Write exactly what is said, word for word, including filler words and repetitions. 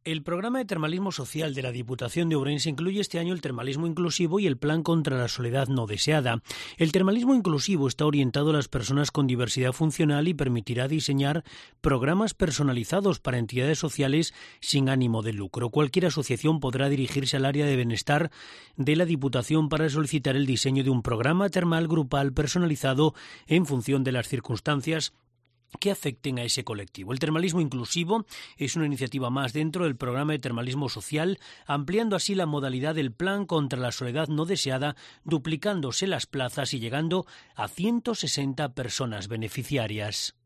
El programa de termalismo social de la Diputación de Ourense incluye este año el termalismo inclusivo y el plan contra la soledad no deseada. El termalismo inclusivo está orientado a las personas con diversidad funcional y permitirá diseñar programas personalizados para entidades sociales sin ánimo de lucro. Cualquier asociación podrá dirigirse al área de bienestar de la Diputación para solicitar el diseño de un programa termal grupal personalizado en función de las circunstancias que afecten a ese colectivo. El termalismo inclusivo es una iniciativa más dentro del programa de termalismo social, ampliando así la modalidad del plan contra la soledad no deseada, duplicándose las plazas y llegando a ciento sesenta personas beneficiarias.